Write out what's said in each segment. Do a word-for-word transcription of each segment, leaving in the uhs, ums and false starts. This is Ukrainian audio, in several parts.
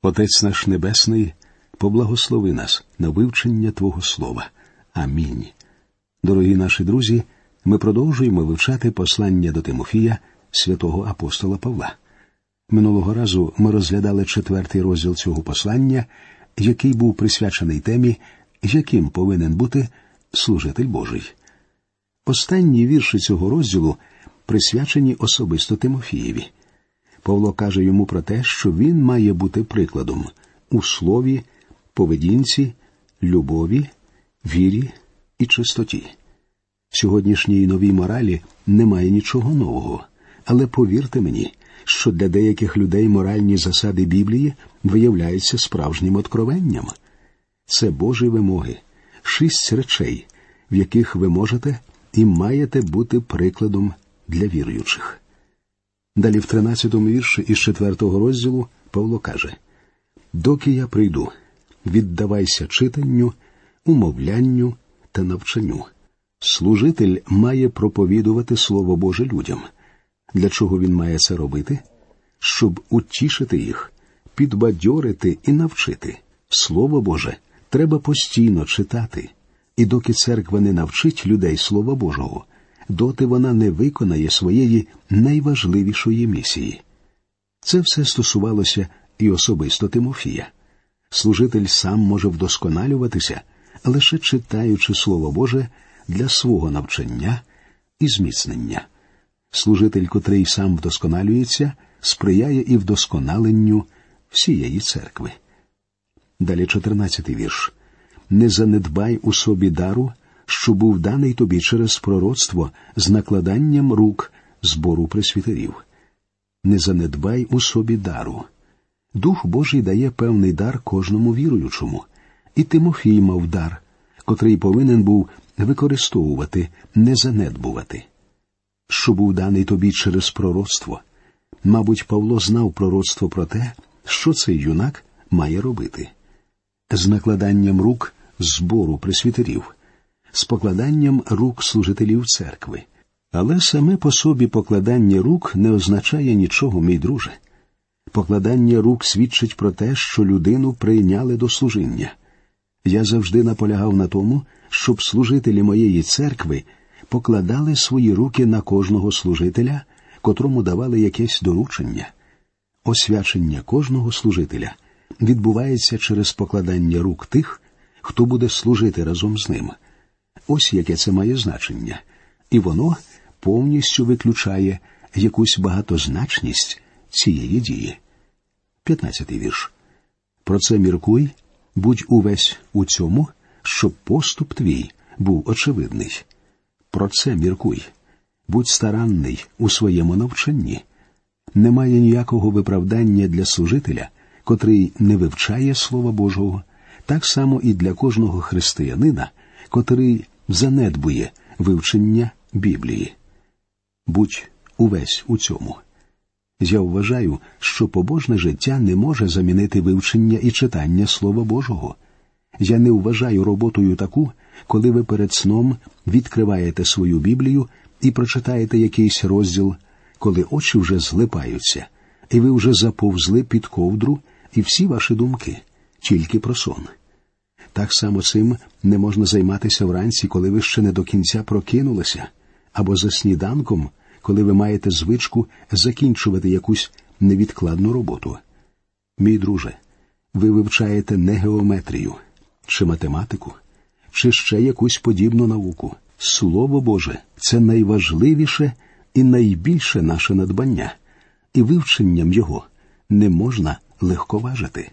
Отець наш Небесний, поблагослови нас на вивчення Твого Слова. Амінь. Дорогі наші друзі, ми продовжуємо вивчати послання до Тимофія святого апостола Павла. Минулого разу ми розглядали четвертий розділ цього послання, який був присвячений темі, яким повинен бути служитель Божий. Останні вірші цього розділу присвячені особисто Тимофієві. Павло каже йому про те, що він має бути прикладом у слові, поведінці, любові, вірі і чистоті. В сьогоднішній новій моралі немає нічого нового, але повірте мені, що для деяких людей моральні засади Біблії виявляються справжнім откровенням. Це Божі вимоги, шість речей, в яких ви можете і маєте бути прикладом для віруючих. Далі в тринадцятому вірші із четвертого розділу Павло каже: «Доки я прийду, віддавайся читанню, умовлянню та навчанню. Служитель має проповідувати Слово Боже людям». Для чого він має це робити? Щоб утішити їх, підбадьорити і навчити. Слово Боже треба постійно читати. І доки церква не навчить людей Слова Божого, доти вона не виконає своєї найважливішої місії. Це все стосувалося і особисто Тимофія. Служитель сам може вдосконалюватися, лише читаючи Слово Боже для свого навчання і зміцнення. Служитель, котрий сам вдосконалюється, сприяє і вдосконаленню всієї церкви. Далі чотирнадцятий вірш. «Не занедбай у собі дару, що був даний тобі через пророцтво з накладанням рук збору пресвітерів». Не занедбай у собі дару. Дух Божий дає певний дар кожному віруючому. І Тимофій мав дар, котрий повинен був використовувати, не занедбувати. Що був даний тобі через пророцтво. Мабуть, Павло знав пророцтво про те, що цей юнак має робити. З накладанням рук збору пресвітерів, з покладанням рук служителів церкви. Але саме по собі покладання рук не означає нічого, мій друже. Покладання рук свідчить про те, що людину прийняли до служіння. Я завжди наполягав на тому, щоб служителі моєї церкви покладали свої руки на кожного служителя, котрому давали якесь доручення. Освячення кожного служителя відбувається через покладання рук тих, хто буде служити разом з ним. Ось яке це має значення. І воно повністю виключає якусь багатозначність цієї дії. п'ятнадцятий вірш. «Про це міркуй, будь увесь у цьому, щоб поступ твій був очевидний». Про це міркуй. Будь старанний у своєму навчанні. Немає ніякого виправдання для служителя, котрий не вивчає Слова Божого, так само і для кожного християнина, котрий занедбує вивчення Біблії. Будь увесь у цьому. Я вважаю, що побожне життя не може замінити вивчення і читання Слова Божого. Я не вважаю роботою таку, коли ви перед сном відкриваєте свою Біблію і прочитаєте якийсь розділ, коли очі вже злипаються, і ви вже заповзли під ковдру, і всі ваші думки тільки про сон. Так само цим не можна займатися вранці, коли ви ще не до кінця прокинулися, або за сніданком, коли ви маєте звичку закінчувати якусь невідкладну роботу. Мій друже, ви вивчаєте не геометрію, чи математику, чи ще якусь подібну науку. Слово Боже – це найважливіше і найбільше наше надбання, і вивченням його не можна легковажити.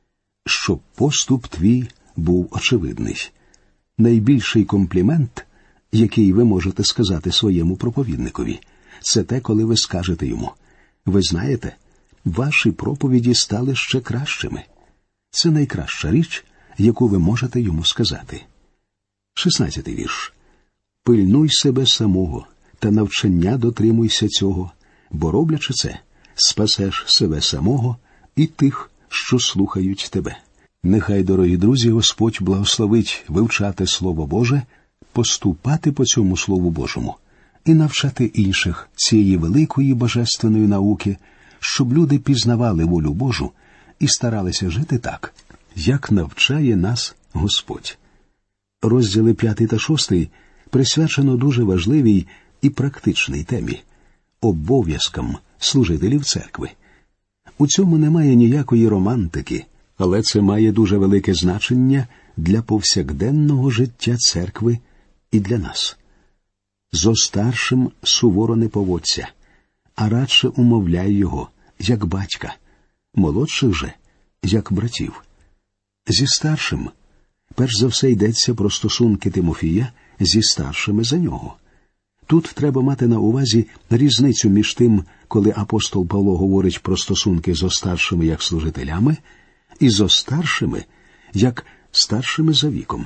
Щоб поступ твій був очевидний. Найбільший комплімент, який ви можете сказати своєму проповідникові, це те, коли ви скажете йому: «Ви знаєте, ваші проповіді стали ще кращими». Це найкраща річ, яку ви можете йому сказати. шістнадцятий вірш. «Пильнуй себе самого, та навчання дотримуйся цього, бо, роблячи це, спасеш себе самого і тих, що слухають тебе». Нехай, дорогі друзі, Господь благословить вивчати Слово Боже, поступати по цьому Слову Божому і навчати інших цієї великої божественної науки, щоб люди пізнавали волю Божу і старалися жити так, як навчає нас Господь. Розділи п'ятий та шостий присвячено дуже важливій і практичній темі – обов'язкам служителів церкви. У цьому немає ніякої романтики, але це має дуже велике значення для повсякденного життя церкви і для нас. «Зо старшим суворо не поводься, а радше умовляй його, як батька, молодших же, як братів». Зі старшим, перш за все, йдеться про стосунки Тимофія зі старшими за нього. Тут треба мати на увазі різницю між тим, коли апостол Павло говорить про стосунки зо старшими як служителями, і зо старшими як старшими за віком.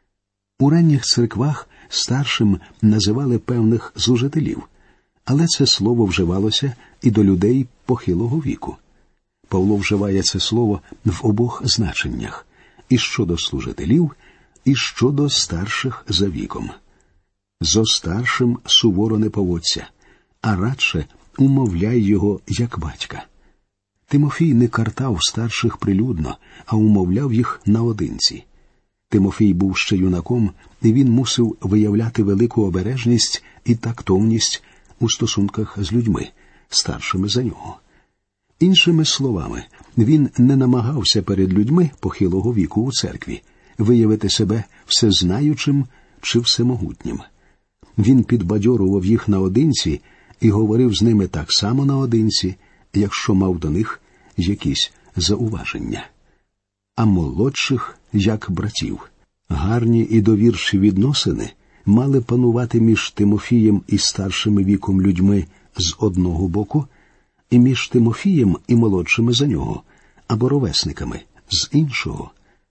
У ранніх церквах старшим називали певних служителів, але це слово вживалося і до людей похилого віку. Павло вживає це слово в обох значеннях – і щодо служителів, і щодо старших за віком. «Зо старшим суворо не поводься, а радше умовляй його, як батька». Тимофій не картав старших прилюдно, а умовляв їх наодинці. Тимофій був ще юнаком, і він мусив виявляти велику обережність і тактовність у стосунках з людьми, старшими за нього. Іншими словами, він не намагався перед людьми похилого віку у церкві виявити себе всезнаючим чи всемогутнім. Він підбадьорував їх наодинці і говорив з ними так само наодинці, якщо мав до них якісь зауваження. А молодших, як братів. Гарні і довірчі відносини мали панувати між Тимофієм і старшими віком людьми з одного боку, і між Тимофієм і молодшими за нього, або ровесниками, з іншого.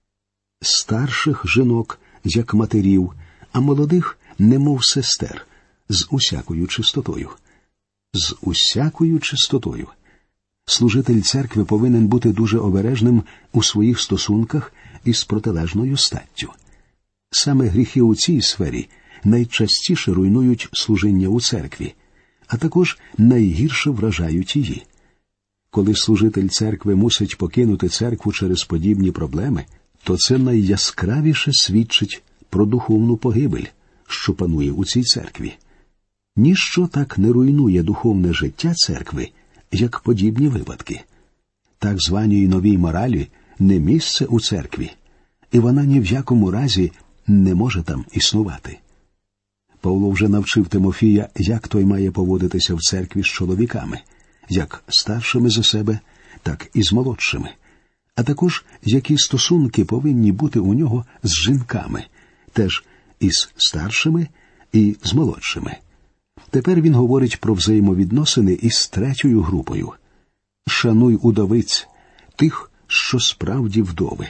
Старших жінок, як матерів, а молодих, немов сестер, з усякою чистотою. З усякою чистотою. Служитель церкви повинен бути дуже обережним у своїх стосунках із протилежною статтю. Саме гріхи у цій сфері найчастіше руйнують служіння у церкві, а також найгірше вражають її. Коли служитель церкви мусить покинути церкву через подібні проблеми, то це найяскравіше свідчить про духовну погибель, що панує у цій церкві. Ніщо так не руйнує духовне життя церкви, як подібні випадки. Так званій новій моралі не місце у церкві, і вона ні в якому разі не може там існувати. Павло вже навчив Тимофія, як той має поводитися в церкві з чоловіками, як старшими за себе, так і з молодшими, а також які стосунки повинні бути у нього з жінками, теж із старшими і з молодшими. Тепер він говорить про взаємовідносини із третьою групою. «Шануй удовиць, тих, що справді вдови».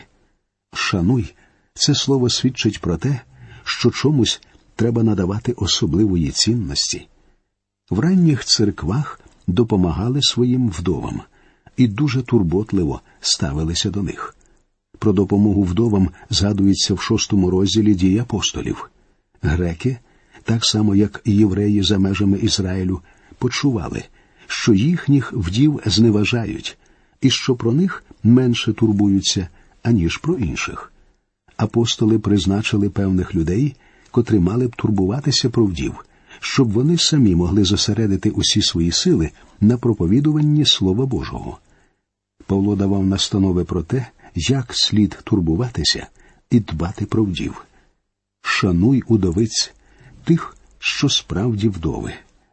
«Шануй» – це слово свідчить про те, що чомусь треба надавати особливої цінності. В ранніх церквах допомагали своїм вдовам і дуже турботливо ставилися до них. Про допомогу вдовам згадується в шостому розділі «Дій апостолів». Греки, так само як і євреї за межами Ізраїлю, почували, що їхніх вдів зневажають і що про них менше турбуються, аніж про інших. Апостоли призначили певних людей, котрі мали б турбуватися про вдів, щоб вони самі могли зосередити усі свої сили на проповідуванні Слова Божого. Павло давав настанови про те, як слід турбуватися і дбати про вдів. «Шануй удовиць, тих, що справді вдови».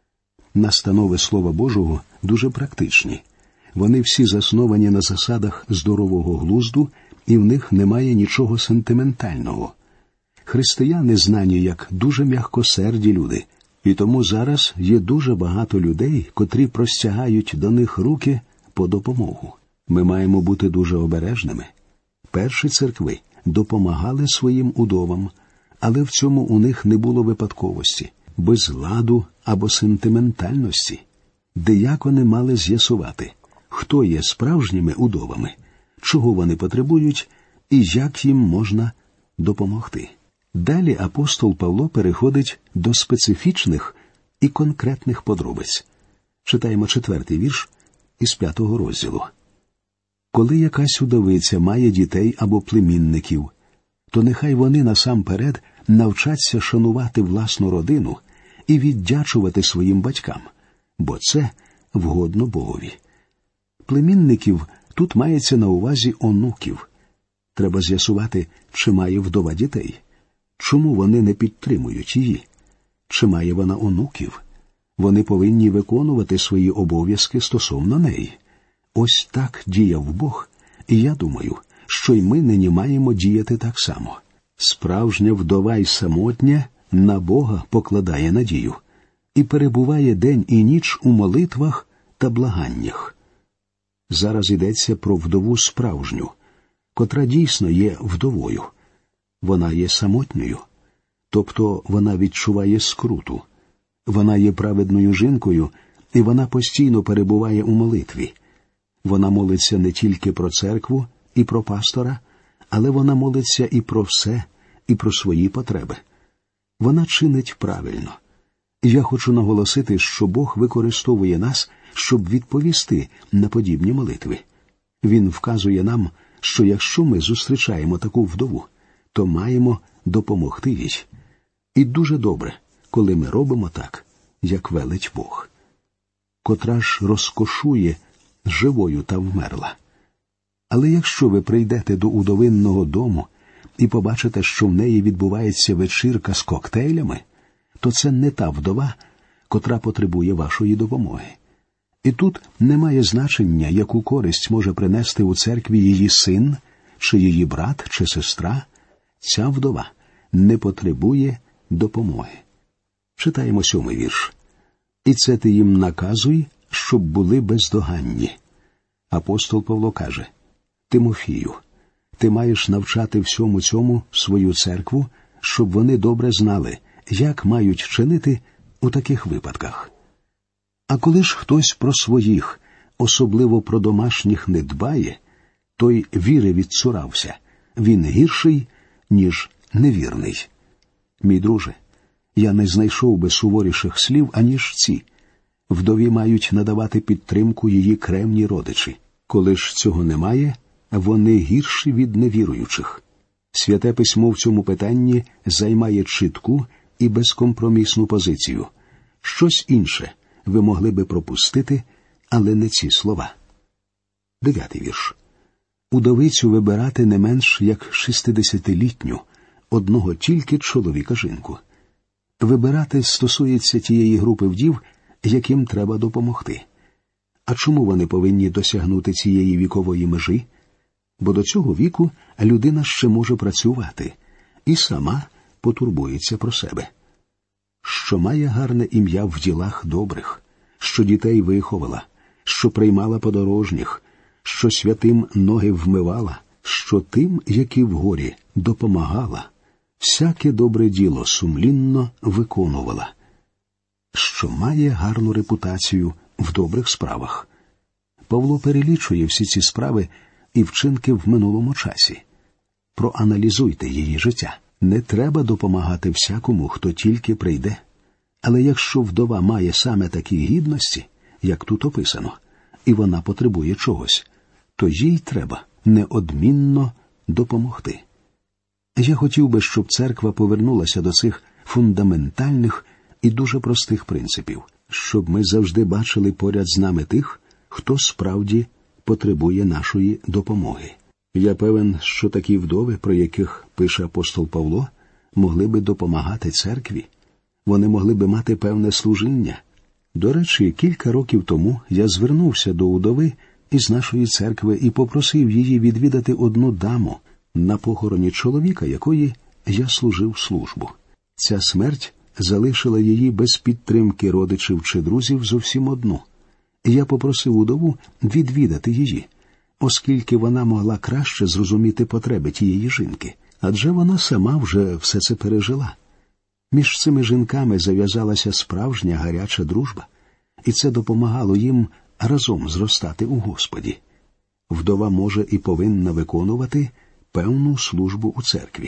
Настанови Слова Божого дуже практичні. Вони всі засновані на засадах здорового глузду, і в них немає нічого сентиментального. Християни знані як дуже м'якосерді люди, і тому зараз є дуже багато людей, котрі простягають до них руки по допомогу. Ми маємо бути дуже обережними. Перші церкви допомагали своїм удовам, але в цьому у них не було випадковості, безладу або сентиментальності. Диякони мали з'ясувати, хто є справжніми удовами, чого вони потребують і як їм можна допомогти. Далі апостол Павло переходить до специфічних і конкретних подробиць. Читаємо четвертий вірш із п'ятого розділу. Коли якась удовиця має дітей або племінників, то нехай вони насамперед навчаться шанувати власну родину і віддячувати своїм батькам, бо це вгодно Богові. Племінників тут мається на увазі онуків. Треба з'ясувати, чи має вдова дітей. Чому вони не підтримують її? Чи має вона онуків? Вони повинні виконувати свої обов'язки стосовно неї. Ось так діяв Бог, і я думаю, що й ми нині маємо діяти так само. Справжня вдова й самотня на Бога покладає надію і перебуває день і ніч у молитвах та благаннях. Зараз йдеться про вдову справжню, котра дійсно є вдовою. Вона є самотньою, тобто вона відчуває скруту. Вона є праведною жінкою, і вона постійно перебуває у молитві. Вона молиться не тільки про церкву і про пастора, але вона молиться і про все, і про свої потреби. Вона чинить правильно. Я хочу наголосити, що Бог використовує нас, щоб відповісти на подібні молитви. Він вказує нам, що якщо ми зустрічаємо таку вдову, то маємо допомогти їй. І дуже добре, коли ми робимо так, як велить Бог. Котра ж розкошує живою та вмерла. Але якщо ви прийдете до удовинного дому і побачите, що в неї відбувається вечірка з коктейлями, то це не та вдова, котра потребує вашої допомоги. І тут немає значення, яку користь може принести у церкві її син, чи її брат, чи сестра. Ця вдова не потребує допомоги. Читаємо сьомий вірш. «І це ти їм наказуй, щоб були бездоганні». Апостол Павло каже: «Тимофію, ти маєш навчати всьому цьому свою церкву, щоб вони добре знали, як мають чинити у таких випадках. А коли ж хтось про своїх, особливо про домашніх, не дбає, той віри відцурався, він гірший, ніж невірний». Мій друже, я не знайшов би суворіших слів, аніж ці. Вдові мають надавати підтримку її кремні родичі. Коли ж цього немає, вони гірші від невіруючих. Святе письмо в цьому питанні займає чітку і безкомпромісну позицію. Щось інше ви могли би пропустити, але не ці слова. Дев'ятий вірш. «Удовицю вибирати не менш як шістдесятилітню, одного тільки чоловіка-жінку». Вибирати стосується тієї групи вдів, яким треба допомогти. А чому вони повинні досягнути цієї вікової межі? Бо до цього віку людина ще може працювати і сама потурбується про себе. Що має гарне ім'я в ділах добрих, що дітей виховала, що приймала подорожніх, що святим ноги вмивала, що тим, які в горі, допомагала, всяке добре діло сумлінно виконувала, що має гарну репутацію в добрих справах. Павло перелічує всі ці справи і вчинки в минулому часі. Проаналізуйте її життя. Не треба допомагати всякому, хто тільки прийде. Але якщо вдова має саме такі гідності, як тут описано, і вона потребує чогось, то їй треба неодмінно допомогти. Я хотів би, щоб церква повернулася до цих фундаментальних і дуже простих принципів, щоб ми завжди бачили поряд з нами тих, хто справді потребує нашої допомоги. Я певен, що такі вдови, про яких пише апостол Павло, могли би допомагати церкві. Вони могли би мати певне служіння. До речі, кілька років тому я звернувся до удови із нашої церкви і попросив її відвідати одну даму на похороні чоловіка, якої я служив службу. Ця смерть залишила її без підтримки родичів чи друзів зовсім одну. Я попросив удову відвідати її, оскільки вона могла краще зрозуміти потреби тієї жінки, адже вона сама вже все це пережила. Між цими жінками зав'язалася справжня гаряча дружба, і це допомагало їм разом зростати у Господі. Вдова може і повинна виконувати певну службу у церкві.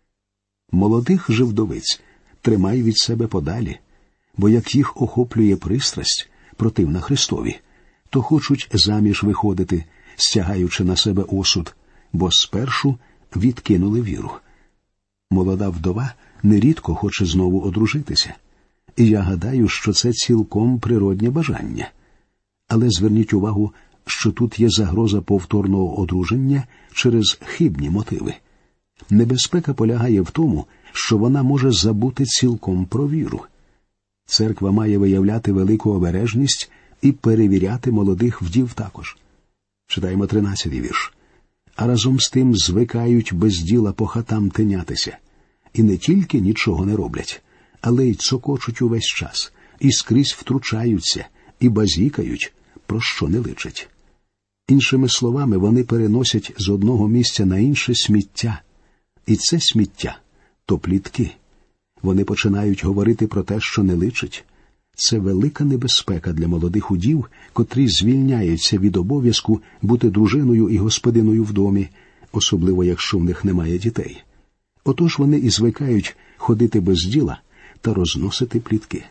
Молодих же вдовиць тримай від себе подалі, бо як їх охоплює пристрасть, противна Христові, то хочуть заміж виходити, стягаючи на себе осуд, бо спершу відкинули віру. Молода вдова нерідко хоче знову одружитися. І я гадаю, що це цілком природнє бажання. Але зверніть увагу, що тут є загроза повторного одруження через хибні мотиви. Небезпека полягає в тому, що вона може забути цілком про віру. Церква має виявляти велику обережність і перевіряти молодих вдів також. Читаємо тринадцятий вірш. А разом з тим звикають без діла по хатам тинятися. І не тільки нічого не роблять, але й цокочуть увесь час, і скрізь втручаються, і базікають, про що не личить. Іншими словами, вони переносять з одного місця на інше сміття. І це сміття – то плітки. Вони починають говорити про те, що не личить. Це велика небезпека для молодих удів, котрі звільняються від обов'язку бути дружиною і господиною в домі, особливо якщо в них немає дітей. Отож вони і звикають ходити без діла та розносити плітки.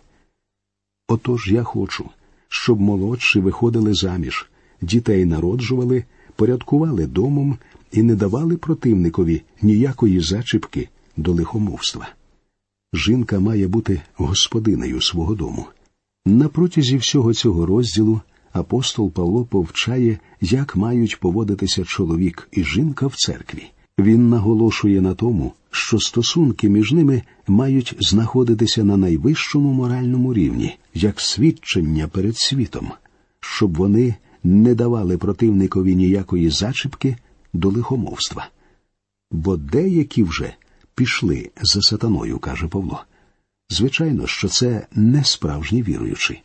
Отож я хочу, щоб молодші виходили заміж, дітей народжували, порядкували домом і не давали противникові ніякої зачіпки до лихомовства. Жінка має бути господинею свого дому. На протязі всього цього розділу апостол Павло повчає, як мають поводитися чоловік і жінка в церкві. Він наголошує на тому, що стосунки між ними мають знаходитися на найвищому моральному рівні, як свідчення перед світом, щоб вони не давали противникові ніякої зачіпки до лихомовства. Бо деякі вже пішли за сатаною, каже Павло. Звичайно, що це не справжні віруючі.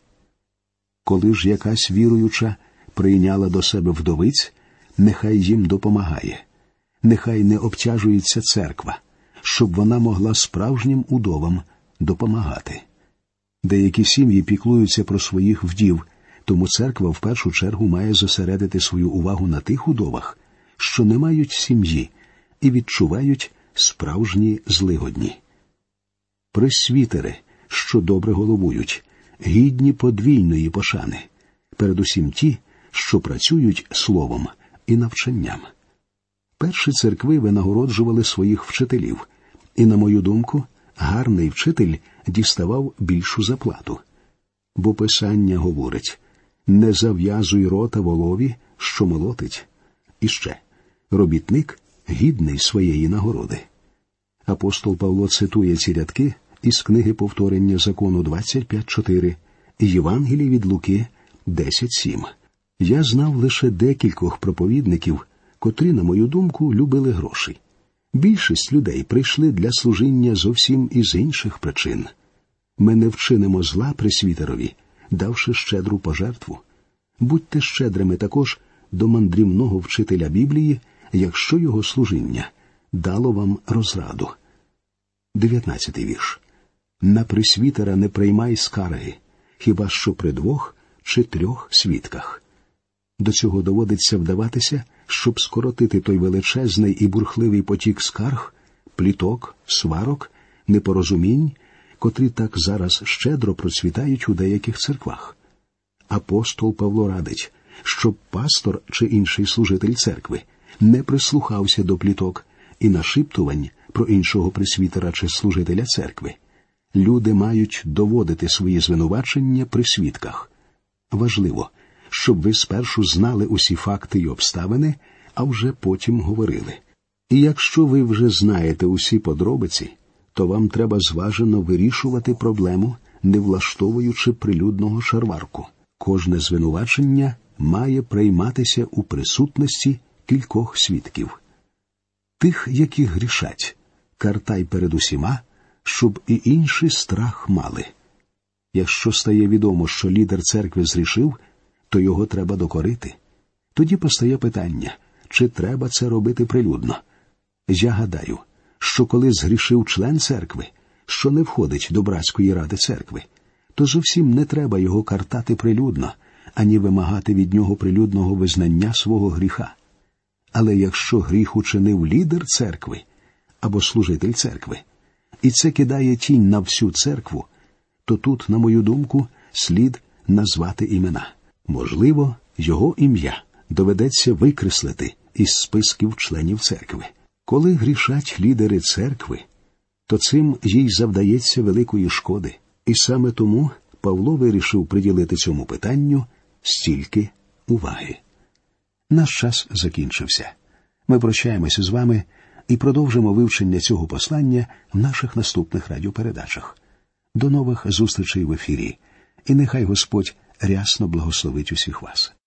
Коли ж якась віруюча прийняла до себе вдовиць, нехай їм допомагає. Нехай не обтяжується церква, щоб вона могла справжнім удовам допомагати. Деякі сім'ї піклуються про своїх вдів, тому церква в першу чергу має зосередити свою увагу на тих удовах, що не мають сім'ї і відчувають справжні злигодні. Пресвітери, що добре головують, гідні подвійної пошани, передусім ті, що працюють словом і навчанням. Перші церкви винагороджували своїх вчителів, і, на мою думку, гарний вчитель діставав більшу заплату. Бо Писання говорить: «Не зав'язуй рота волові, що молотить». І ще: «Робітник гідний своєї нагороди». Апостол Павло цитує ці рядки із книги «Повторення закону» двадцять п'ять чотири і Євангелії від Луки десять сім. Я знав лише декількох проповідників, котрі, на мою думку, любили гроші. Більшість людей прийшли для служіння зовсім із інших причин. Ми не вчинимо зла пресвітерові, давши щедру пожертву. Будьте щедрими також до мандрівного вчителя Біблії, якщо його служіння дало вам розраду. дев'ятнадцятий вірш. На пресвітера не приймай скарги, хіба що при двох чи трьох свідках. До цього доводиться вдаватися, щоб скоротити той величезний і бурхливий потік скарг, пліток, сварок, непорозумінь, котрі так зараз щедро процвітають у деяких церквах. Апостол Павло радить, щоб пастор чи інший служитель церкви не прислухався до пліток і нашіптувань про іншого пресвітера чи служителя церкви. Люди мають доводити свої звинувачення при свідках. Важливо, щоб ви спершу знали усі факти й обставини, а вже потім говорили. І якщо ви вже знаєте усі подробиці, то вам треба зважено вирішувати проблему, не влаштовуючи прилюдного шарварку. Кожне звинувачення має прийматися у присутності кількох свідків. Тих, які грішать, картай перед усіма, щоб і інші страх мали. Якщо стає відомо, що лідер церкви згрішив, то його треба докорити. Тоді постає питання, чи треба це робити прилюдно. Я гадаю, що коли згрішив член церкви, що не входить до братської ради церкви, то зовсім не треба його картати прилюдно, ані вимагати від нього прилюдного визнання свого гріха. Але якщо гріх учинив лідер церкви або служитель церкви, і це кидає тінь на всю церкву, то тут, на мою думку, слід назвати імена. Можливо, його ім'я доведеться викреслити із списків членів церкви. Коли грішать лідери церкви, то цим їй завдається великої шкоди. І саме тому Павло вирішив приділити цьому питанню стільки уваги. Наш час закінчився. Ми прощаємося з вами і продовжимо вивчення цього послання в наших наступних радіопередачах. До нових зустрічей в ефірі. І нехай Господь рясно благословить усіх вас.